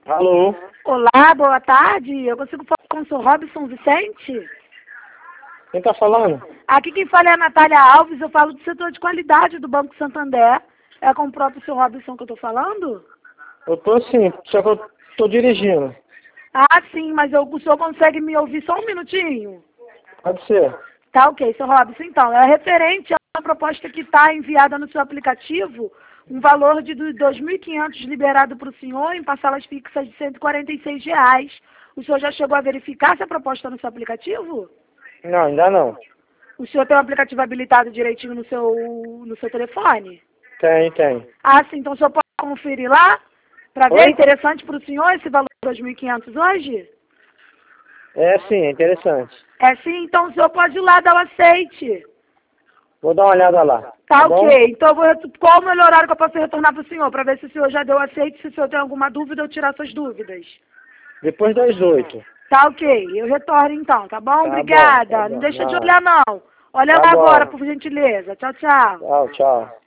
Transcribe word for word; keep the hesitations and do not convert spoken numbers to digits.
Alô? Olá, boa tarde. Eu consigo falar com o senhor Robson Vicente? Quem tá falando? Aqui quem fala é a Natália Alves, eu falo do setor de qualidade do Banco Santander. É com o próprio senhor Robson que eu estou falando? Eu tô sim, só que eu tô dirigindo. Ah, sim, mas eu, o senhor consegue me ouvir só um minutinho? Pode ser. Tá ok, senhor Robson. Então, é referente a uma proposta que está enviada no seu aplicativo, um valor de dois mil e quinhentos liberado para o senhor em parcelas fixas de cento e quarenta e seis reais. O senhor já chegou a verificar essa proposta no seu aplicativo? Não, ainda não. O senhor tem o aplicativo habilitado direitinho no seu, no seu telefone? Tem, tem. Ah, sim, então o senhor pode conferir lá? Para ver, é Oi? interessante para o senhor esse valor de dois mil e quinhentos hoje? É sim, é interessante. É sim, então o senhor pode ir lá dar o aceite. Vou dar uma olhada lá. Tá, Tá ok. bom? Então eu vou retu- qual o melhor horário que eu posso retornar para o senhor? Para ver se o senhor já deu aceite, se o senhor tem alguma dúvida, eu tirar suas dúvidas. Depois das oito. Tá, ok. Eu retorno então, tá bom? Tá bom, tá Obrigada. Não bom. deixa de Não. olhar não. Olha Tá lá agora, bom. por gentileza. Tchau, tchau. Tchau, tchau.